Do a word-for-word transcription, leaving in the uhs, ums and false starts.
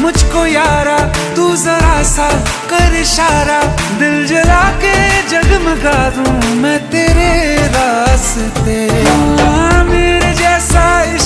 मुझको यारा तू जरा सा कर इशारा, दिल जला के जगमगा दूं मैं तेरे रास्ते। मेरे जैसा